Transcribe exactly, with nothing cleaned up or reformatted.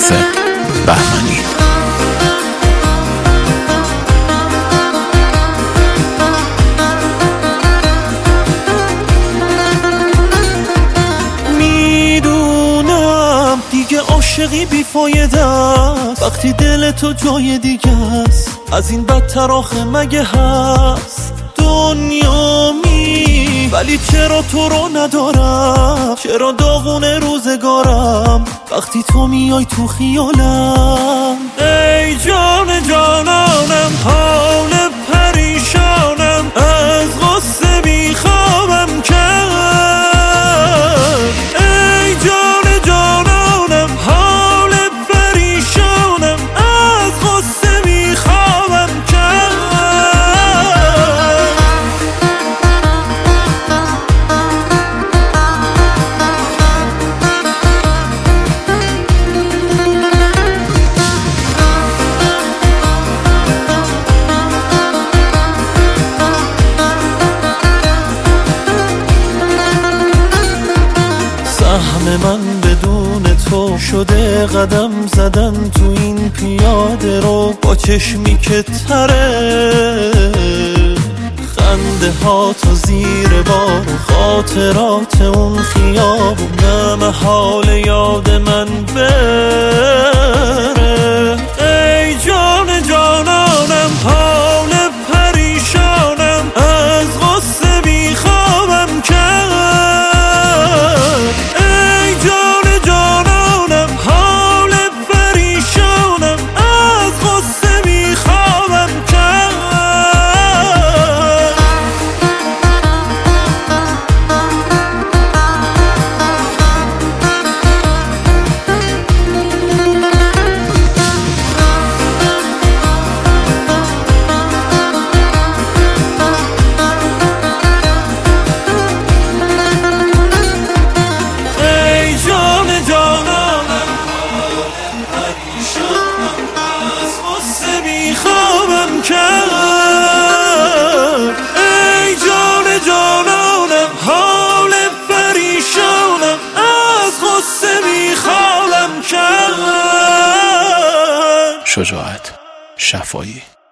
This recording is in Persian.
ناصر بهمنی. میدونم دیگه عاشقی بیفایده است، وقتی دل تو جای دیگه است از این بدتر آخه مگه هست؟ دنیا می ولی چرا تو رو ندارم، چرا داغونه روزگارم وقتی تو میای تو خیالم. ای جان جانانم حال پریشانم، از غصه میخوابم کرد. ای جان جانانم حال پریشانم، از غصه میخوابم کرد. سهم من بدون تو شده قدم زدن تو این پیاده رو با چشمی که تره، خنده ها تا زیر بار خاطرات اون خیابون نه محال یاد من بره. ای جان جانانم حال پریشانم، از غصه میخوابم کرد. ای جان جانانم حال پریشانم، از غصه میخوابم کرد. شجاعت شفایی.